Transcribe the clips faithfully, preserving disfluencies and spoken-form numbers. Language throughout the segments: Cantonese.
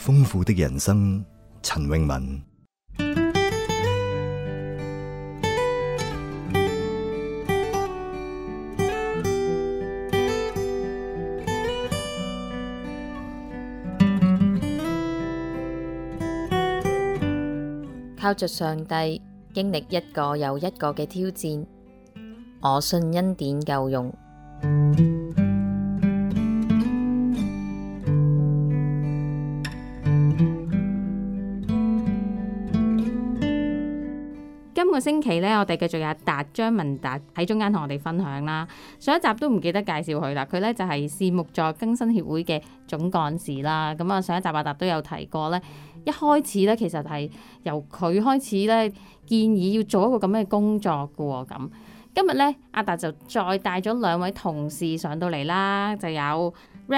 豐富的人生，陳詠文。 靠着上帝，經歷一個又一個嘅挑戰，我信恩典夠用。 今個星期呢，我哋繼續有阿達張文達喺中間同我哋分享啦。上一集都唔記得介紹佢啦，佢呢就係善牧助更新協會嘅總幹事啦。咁啊，上一集阿達都有提過呢，一開始呢，其實係由佢開始呢，建議要做一個咁嘅工作嘅喎。咁今日呢，阿達就再帶咗兩位同事上到嚟啦，就有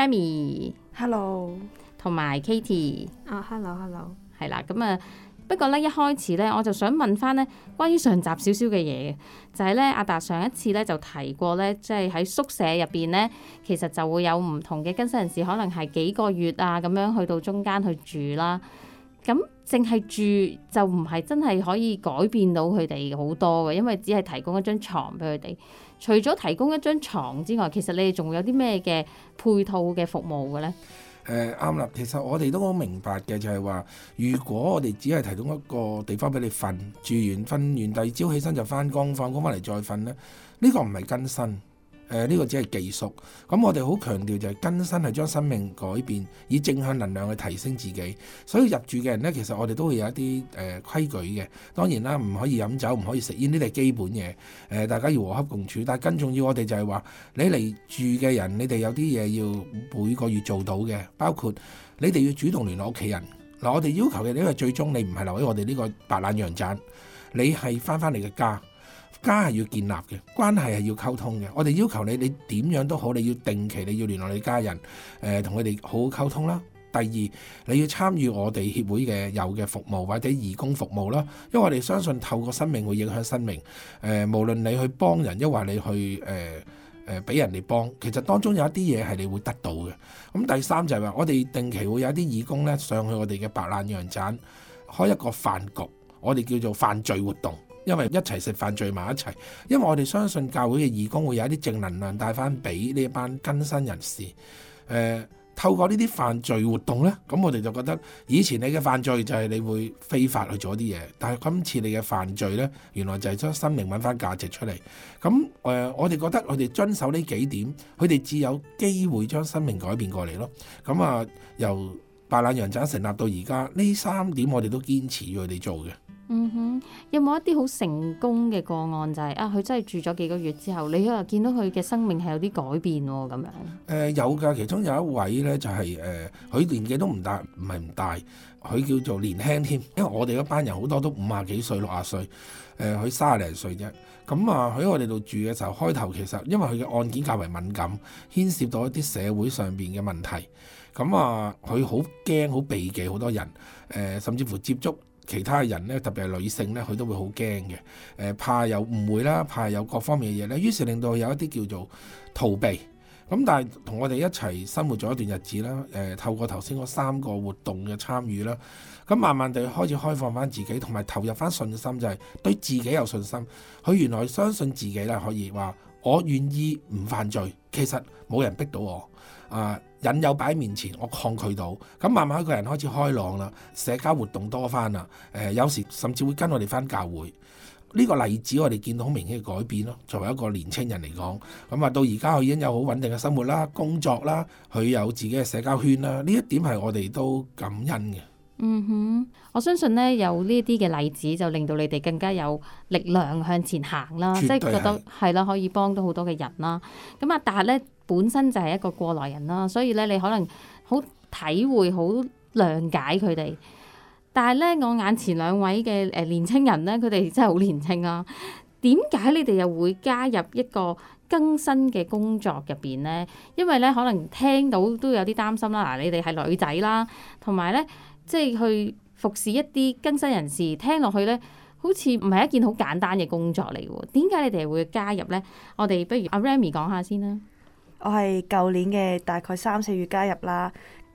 Remy，Hello， 同埋 Katie。 啊、oh，Hello，Hello， 係啦，咁啊。不過咧，一開始咧，我就想問翻咧，關於上集少少嘅嘢嘅，就係咧，阿達上一次咧就提過咧，即係喺宿舍入邊咧，其實就會有唔同嘅更新人士，可能係幾個月啊咁樣去到中間去住啦。咁淨係住就唔係真係可以改變到佢哋好多嘅，因為只係提供一張床俾佢哋。除咗提供一張床之外，其實你哋仲會有啲咩嘅配套嘅服務嘅咧？ 誒啱啦，其實我哋都好明白嘅，就係話，如果我哋只係提供一個地方俾你瞓，住完瞓完第二朝起身就翻工，放工翻嚟再瞓咧，呢個唔係更新。誒、呃、呢、這個只係技術，咁我哋好強調就係更新係將生命改變，以正向能量去提升自己。所以入住嘅人呢，其實我哋都會有一啲誒、呃、規矩嘅。當然啦，唔可以飲酒，唔可以食煙，呢啲係基本嘢。誒、呃、大家要和洽共處，但係更重要，我哋就係話你嚟住嘅人，你哋有啲嘢要每個月做到嘅，包括你哋要主動聯絡屋企人。嗱、呃，我哋要求嘅，因為最終你唔係留喺我哋呢個白冷洋盞，你係翻返你嘅家。家係要建立嘅，關係係要溝通嘅。我哋要求你，你點樣都好，你要定期你要聯絡你家人，誒同佢哋好好溝通啦。第二，你要參與我哋協會嘅有嘅服務或者義工服務啦。因為我哋相信透過生命會影響生命。誒、呃，無論你去幫人，抑或你去誒誒俾人哋幫，其實當中有一啲嘢係你會得到嘅。咁第三就係話，我哋定期會有一啲義工咧上去我哋嘅白冷洋盞開一個飯局，我哋叫做飯聚活動。因為一齊食飯聚埋一齊，因為我哋相信教會嘅義工會有一啲正能量帶翻俾呢一班更新人士。誒、呃，透過呢啲飯聚活動呢，咁我哋就覺得以前你嘅飯聚就係你會非法去做啲嘢，但係今次你嘅飯聚呢，原來就係將生命揾翻價值出嚟。咁誒、呃，我哋覺得我哋遵守呢幾點，佢哋至有機會將生命改變過嚟咯。咁啊，由白冷洋盞成立到而家，呢三點我哋都堅持要佢哋做嘅。 嗯哼，有冇一啲好成功嘅個案就係、是、啊，佢真係住咗幾個月之後，你又見到佢嘅生命係有啲改變喎咁樣？誒、 呃、有㗎，其中有一位咧就係、是、誒，佢、呃、年紀都唔大，唔係唔大，佢叫做年輕添，因為我哋嗰班人好多都五廿幾歲、六廿歲，誒佢三廿零歲啫。咁啊，佢喺我哋度住嘅時候，開頭其實因為佢嘅案件較為敏感，牽涉到一啲社會上邊嘅問題。咁啊，佢好驚、好避忌好多人，誒、呃、甚至乎接觸其他人咧，特別係女性咧，佢都會好驚嘅。誒、呃、怕有誤會啦，怕有各方面嘅嘢咧，於是令到佢有一啲叫做逃避。咁但係同我哋一齊生活咗一段日子啦，誒、呃、透過頭先嗰三個活動嘅參與啦，咁慢慢地開始開放翻自己，同埋投入翻信心，就係、是、對自己有信心。佢原來相信自己啦，可以話我願意唔犯罪，其實冇人逼到我。啊！引誘擺喺面前，我抗拒到，咁慢慢一個人開始開朗啦，社交活動多翻啦。誒、呃，有時甚至會跟我哋翻教會。呢、這個例子我哋見到好明顯嘅改變咯。作為一個年青人嚟講，咁啊到而家佢已經有好穩定嘅生活啦、工作啦，佢有自己嘅社交圈啦。呢一點係我哋都感恩嘅。 嗯哼，我相信呢，有呢啲嘅例子就令到你哋更加有力量向前行啦，即係覺得係啦，可以幫到好多嘅人啦。咁阿達呢，本身就係一個過來人啦，所以咧你可能好體會、好諒解佢哋。但係咧，我眼前兩位嘅誒年青人咧，佢哋真係好年青啊！點解你哋又會加入一個更新嘅工作入邊咧？因為咧，可能聽到都有啲擔心啦。嗱，你哋係女仔啦，同埋咧，即係去服侍一啲更新人士，聽落去咧，好似唔係一件好簡單嘅工作嚟喎。點解你哋會加入咧？我哋不如阿 Remy 講下先啦。 我係舊年嘅大概三四月加入啦。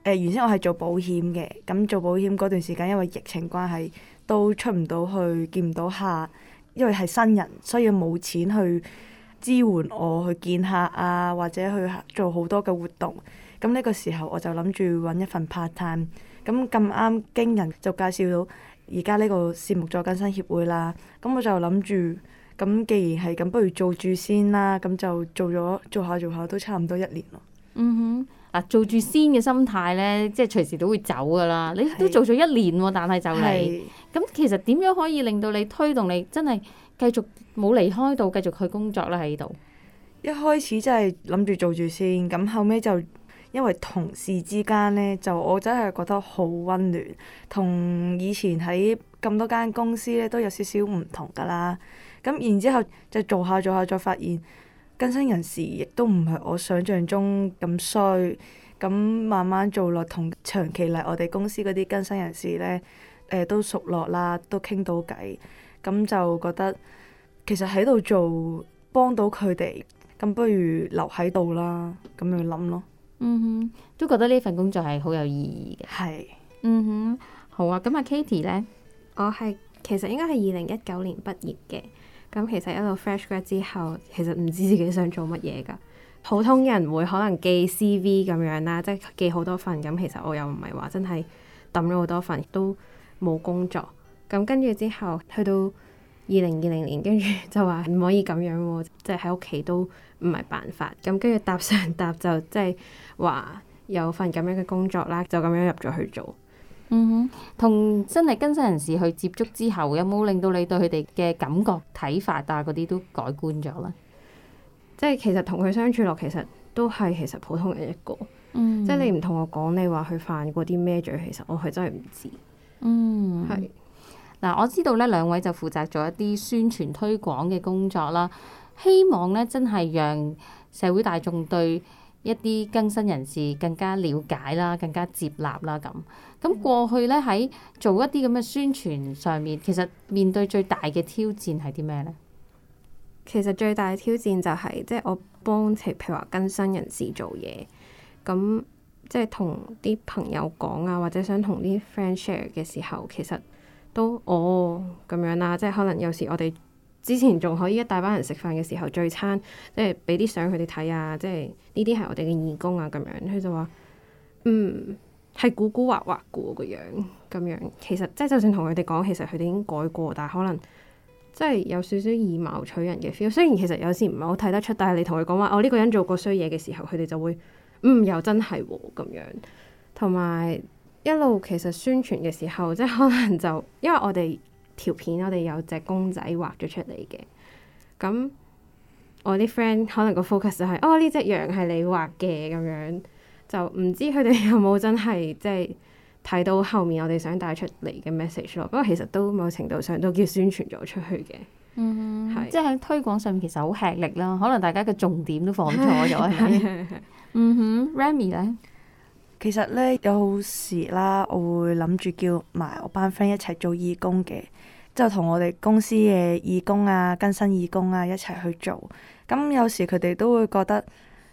呃、原先我係做保險嘅，咁做保險嗰段時間因為疫情關係都出唔到去，見唔到客，因為係新人，所以冇錢去支援我去見客啊，或者去做好多嘅活動。咁呢個時候我就諗住揾一份 part time。咁咁啱經人就介紹到而家呢個節目助更生協會啦。咁我就諗住，咁既然係咁，不如做住先啦。咁就做咗做下做下都差唔多一年咯。 嗯哼，嗱，做住先嘅心態咧，即係隨時都會走噶啦。你都做咗一年喎，但係就嚟。咁其實點樣可以令到你推動你真係繼續冇離開到，繼續去工作咧喺度？ 一開始真係諗住做住先，咁後尾就因為同事之間咧，就我真係覺得好溫暖，同以前喺咁多間公司咧都有少少唔同噶啦。咁然之後就做下做下，再發現更生人士亦都唔係我想象中咁衰。咁慢慢做落，同長期嚟我哋公司嗰啲更生人士咧，誒、呃、都熟絡啦，都傾到偈。咁就覺得其實喺度做幫到佢哋，咁不如留喺度啦。咁樣諗咯。 嗯哼，都覺得呢份工作係好有意義嘅。 係。 嗯哼，好啊。咁阿 Katie 咧， 我係其實應該係二零一九年畢業嘅。咁其實一路 fresh grad 之後，其實唔知自己想做乜嘢㗎。普通人會可能寄 C V 咁樣啦，即係寄好多份。咁其實我又唔係話真係抌咗好多份，都冇工作。咁跟住之後去到二零二零年，跟住就話唔可以咁樣喎，即係喺屋企都唔係辦法。咁跟住搭上搭就即係話有份咁樣嘅工作啦，就咁樣入咗去做。 嗯哼，同真係更生人士去接觸之後，有冇令到你對佢哋嘅感覺、睇法啊嗰啲都改觀咗咧？ 即係其實同佢相處落，其實都係其實普通人一個。嗯、即係你唔同我講，你話佢犯過啲咩罪，其實我係真係唔知。 嗯，係係嗱，我知道咧，兩位就負責咗一啲宣傳推廣嘅工作啦，希望咧真係讓社會大眾對一啲更生人士更加了解啦，更加接納啦咁。咁過去咧喺做一啲咁嘅宣傳上面，其實面對最大嘅挑戰係啲咩咧？ 其實最大嘅挑戰就係、是、即係我幫譬如話更生人士做嘢，咁即係同啲朋友講啊，或者想同啲 friend share 嘅時候，其實都哦咁樣啦。即係可能有時我哋之前仲可以一大班人食飯嘅時候聚餐，即係俾啲相佢哋睇啊，即係呢啲係我哋嘅義工啊咁樣。佢就話嗯係古古惑惑嘅個樣咁樣。其實即係就算同佢哋講，其實佢哋已經改過，但係可能即係有少少以貌取人嘅 feel。雖然其實有時唔係好睇得出，但係你同佢講話，哦呢個人做過衰嘢嘅時候，佢哋就會嗯又真係喎咁樣。同埋一路其實宣傳嘅時候，即係可能就因為我哋條片我哋有隻公仔畫咗出嚟嘅，咁我啲 friend 可能個 focus 就係、是、哦呢隻羊係你畫嘅咁樣，就唔知佢哋有冇真係即係睇到後面我哋想帶出嚟嘅 message 咯。不過其實都某程度上都叫宣傳咗出去嘅。 嗯， 係即係喺推廣上面其實好吃力啦，可能大家嘅重點都放錯咗係咪？嗯哼 Remy 咧， 其實咧有時啦，我會諗住叫埋我班 friend 一齊做義工嘅，就同我哋公司嘅義工啊、更生義工啊一齊去做。咁有時佢哋都會覺得，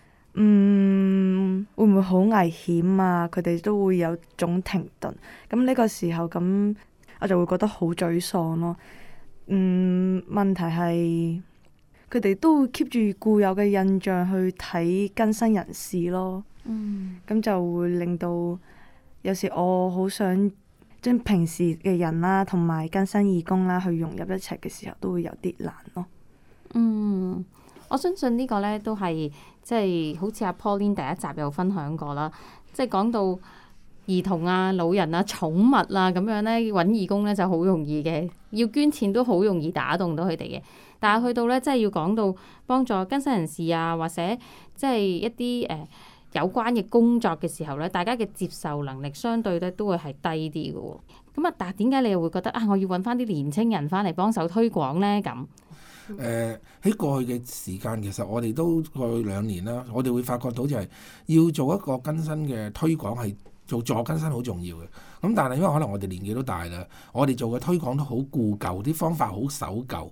嗯，會唔會好危險啊？佢哋都會有種停頓。咁呢個時候咁，我就會覺得好沮喪咯。嗯，問題係佢哋都會 keep 住固有嘅印象去睇更生人士咯。 嗯， 咁就會令到有時我好想將平時嘅人啦，同埋更生義工啦，去融入一齊嘅時候，都會有啲難咯。 嗯，我相信呢個咧都係即係好似阿 Pauline 第一集有分享過啦，即係講到兒童啊、老人啊、寵物啊咁樣咧，揾義工咧就好容易嘅，要捐錢都好容易打動到佢哋嘅。但係去到咧，即係要講到幫助更生人士啊，或者即係一啲誒、呃、有關嘅工作嘅時候咧，大家嘅接受能力相對咧都會係低啲嘅喎。咁啊，但係點解你又會覺得啊，我要揾翻啲年青人翻嚟幫手推廣咧？咁誒喺、呃、過去嘅時間，其實我哋都過去兩年啦，我哋會發覺到就係要做一個更新嘅推廣，係做助更新好重要嘅。咁但係因為可能我哋年紀都大啦，我哋做嘅推廣都好固舊，啲方法好守舊。誒、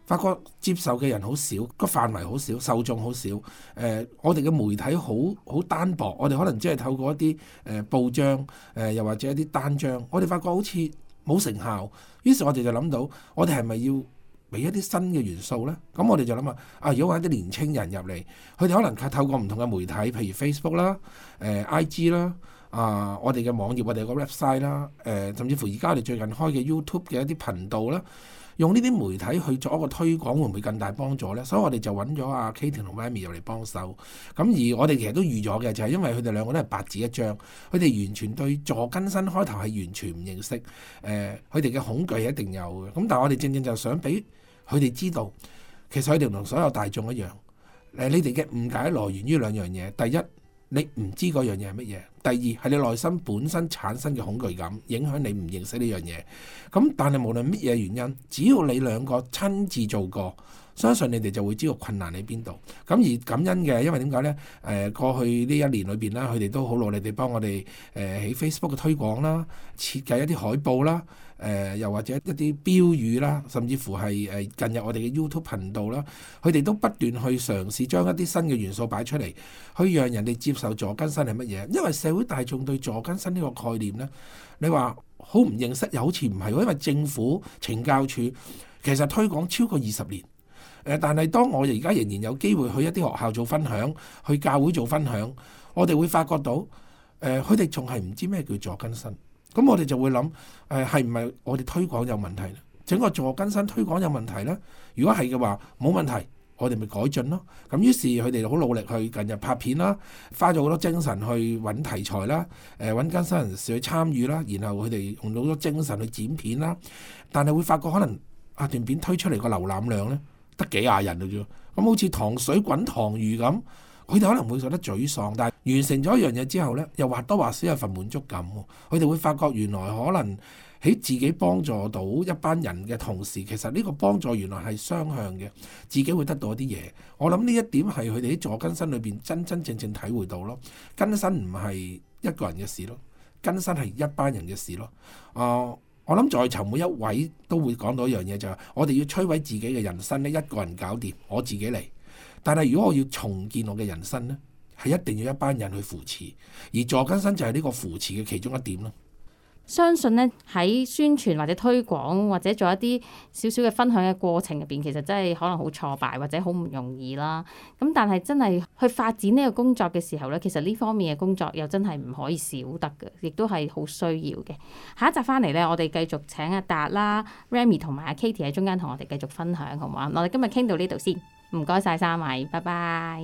發覺接受嘅人好少，個範圍好少，受眾好少。誒、呃，我哋嘅媒體好好單薄，我哋可能只係透過一啲誒、呃、報章，誒、呃、又或者一啲單張，我哋發覺好似冇成效。於是我哋就諗到，我哋係咪要俾一啲新嘅元素呢？咁我哋就諗下，啊，如果揾啲年青人入嚟，佢哋可能係透過唔同嘅媒體，譬如 Facebook 啦、誒、呃、I G 啦。啊！我哋嘅網頁，我哋個 website 啦，誒，甚至乎而家我哋最近開嘅 YouTube 嘅一啲頻道啦，用呢啲媒體去做一個推廣，會唔會更大幫助呢？所以我哋就揾咗阿 Katie 同 Remy 入嚟幫手。咁而我哋其實都預咗嘅，就係因為佢哋兩個都係白紙一張，佢哋完全對助更新開頭係完全唔認識，誒、呃，佢哋嘅恐懼係一定有嘅。咁但係我哋正正就想俾佢哋知道，其實佢哋同所有大眾一樣，誒，你哋嘅誤解來源於兩樣嘢，第一，你唔知嗰樣嘢係乜嘢；第二係你內心本身產生嘅恐懼感，影響你唔認識呢樣嘢。咁但係無論乜嘢原因，只要你兩個親自做過，相信你哋就會知道困難喺邊度。咁而感恩嘅，因為點解呢？誒、呃、過去呢一年裏邊啦，佢哋都好努力地幫我哋誒喺 Facebook 嘅推廣啦，設計一啲海報啦。誒、呃、又或者一啲標語啦，甚至乎係誒近日我哋嘅 YouTube 頻道啦，佢哋都不斷去嘗試將一啲新嘅元素擺出嚟，去讓人哋接受助更新係乜嘢。因為社會大眾對助更新呢個概念呢，你話好唔認識又好似唔係喎，因為政府懲教處其實推廣超過二十年。誒、呃，但係當我哋而家仍然有機會去一啲學校做分享，去教會做分享，我哋會發覺到誒，佢哋仲係唔知咩叫助更新。咁我哋就會諗，誒係唔係我哋推廣有問題咧？整個助更新推廣有問題咧？如果係嘅話，冇問題，我哋咪改進咯。咁於是佢哋好努力去近日拍片啦，花咗好多精神去揾題材啦，誒揾更新人士去參與啦，然後佢哋用到好多精神去剪片啦。但係會發覺可能啊段片推出嚟個瀏覽量咧得幾廿人嘅啫，咁好似糖水滾糖魚咁。佢哋可能會覺得沮喪，但係完成咗一樣嘢之後呢，又或多或少有份滿足感。佢哋會發覺原來可能喺自己幫助到一班人嘅同時，其實呢個幫助原來係雙向嘅，自己會得到一啲嘢。我諗呢一點係佢哋喺助更新裏邊真真正正體會到咯。更新唔係一個人嘅事咯，更新係一班人嘅事咯。啊、呃，我諗在場每一位都會講到一樣嘢，就係我哋要摧毀自己嘅人生呢，一個人搞掂，我自己嚟。但係如果我要重建我嘅人生呢，係一定要一班人去扶持，而助更新就係呢個扶持嘅其中一點咯。 相信呢，喺宣傳或者推廣或者做一啲少少嘅分享嘅過程入邊，其實真係可能好挫敗或者好唔容易啦。咁但係真係去發展呢個工作嘅時候呢，其實呢方面嘅工作又真係唔可以少得嘅，亦都係好需要嘅。下一集翻嚟呢，我哋繼續請阿達啦、Remy 同埋阿 Katie 喺中間同我哋繼續分享，好唔好啊？我哋今日傾到呢度先。唔該晒三位，拜拜。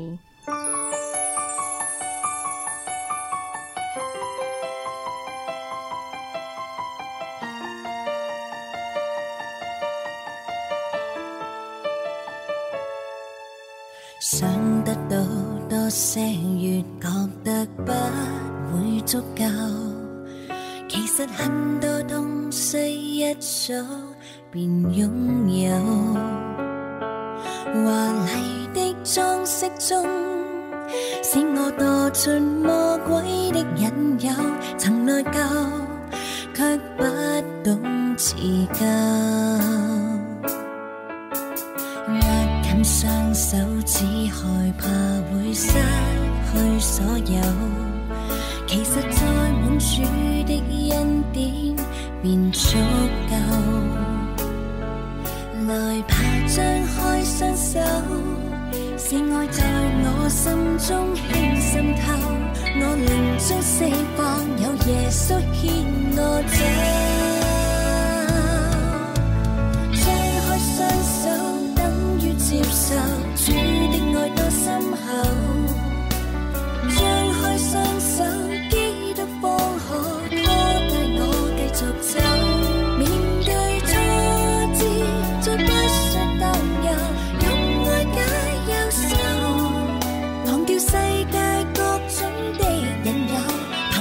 想得到多些，越覺得不會足夠。其實很多東西一早便擁有。華麗的裝飾中，使我墮進魔鬼的引誘，曾內疚，卻不懂自救。握緊雙手，只害怕會失去所有。其實再滿主的恩典，便足夠。來吧，張開雙手，是愛在我心中輕滲透，我靈中釋放，有耶穌牽我走。張開雙手，等於接受主的愛多深厚。張開雙手，基督方可拖帶我繼續走。面對挫折，再不需擔憂，用愛解憂愁，忘掉世界各種的引誘，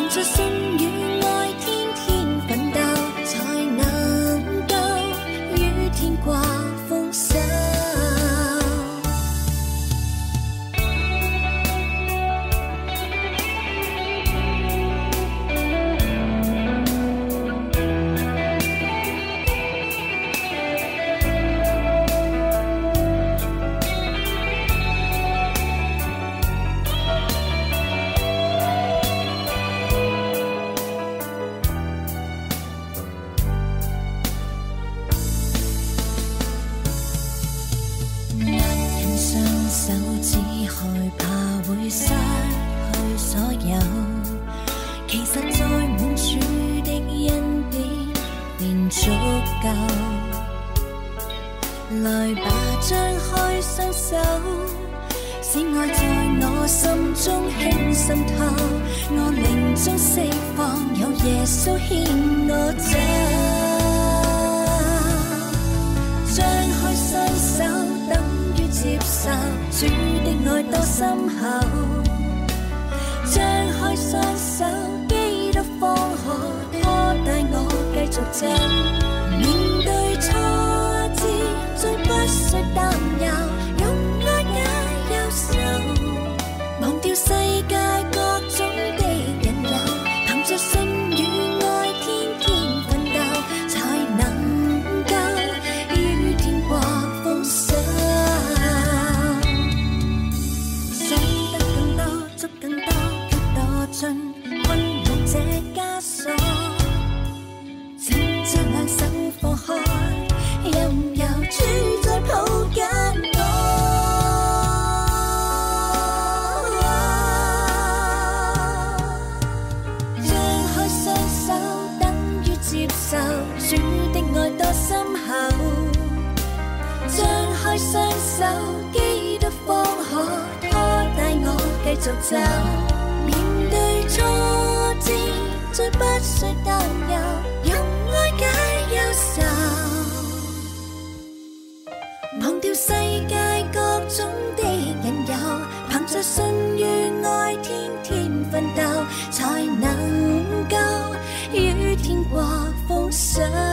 其實再滿處的恩典便足夠。來吧，張開雙手，使愛在我心中輕滲透，我靈中釋放，有耶穌牽我走。張開雙手，等於接受主的愛多深厚。張開雙手，基督方可拖帶我繼續走。面對挫折，再不需擔憂，用愛解憂愁，忘掉世界各種的引誘，憑着信與愛天天奮鬥，才能夠於天國豐收。想得更多，捉更多，卻墮進困惑這枷鎖，請將兩手放開，任由主再抱緊我。張開雙手，等於接受主的愛多深厚。張開雙手，基督方可拖帶我繼續走。面對挫折，再不需擔憂，用愛解憂愁，忘掉世界各種的引誘，憑着信與愛天天奮鬥，才能夠與天國豐收。